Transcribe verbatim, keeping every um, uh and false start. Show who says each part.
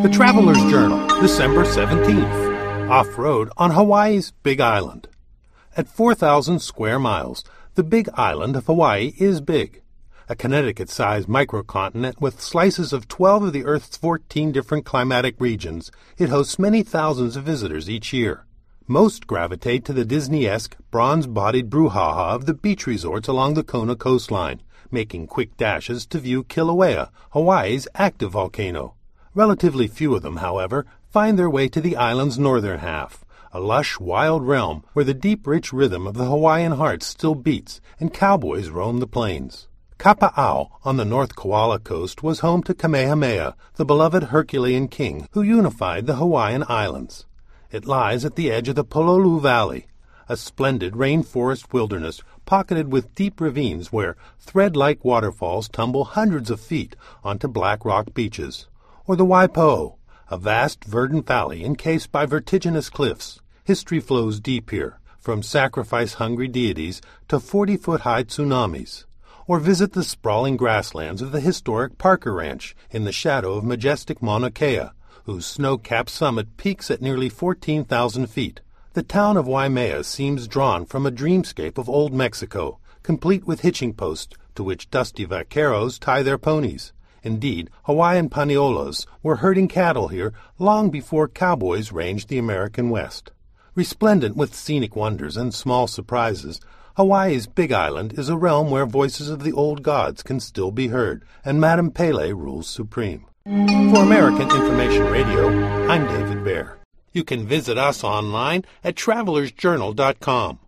Speaker 1: The Traveler's Journal, December seventeenth. Off-road on Hawaii's Big Island. At four thousand square miles, the Big Island of Hawaii is big. A Connecticut-sized microcontinent with slices of twelve of the Earth's fourteen different climatic regions, it hosts many thousands of visitors each year. Most gravitate to the Disney-esque, bronze-bodied brouhaha of the beach resorts along the Kona coastline, making quick dashes to view Kilauea, Hawaii's active volcano. Relatively few of them, however, find their way to the island's northern half, a lush, wild realm where the deep, rich rhythm of the Hawaiian heart still beats and cowboys roam the plains. Kapa'au, on the North Koala coast, was home to Kamehameha, the beloved Herculean king who unified the Hawaiian Islands. It lies at the edge of the Pololu Valley, a splendid rainforest wilderness pocketed with deep ravines where thread-like waterfalls tumble hundreds of feet onto black rock beaches. Or the Waipo'o, a vast verdant valley encased by vertiginous cliffs. History flows deep here, from sacrifice-hungry deities to forty-foot-high tsunamis. Or visit the sprawling grasslands of the historic Parker Ranch in the shadow of majestic Mauna Kea, whose snow-capped summit peaks at nearly fourteen thousand feet. The town of Waimea seems drawn from a dreamscape of old Mexico, complete with hitching posts to which dusty vaqueros tie their ponies. Indeed, Hawaiian Paneolas were herding cattle here long before cowboys ranged the American West. Resplendent with scenic wonders and small surprises, Hawaii's Big Island is a realm where voices of the old gods can still be heard, and Madame Pele rules supreme. For American Information Radio, I'm David Baer. You can visit us online at travelers journal dot com.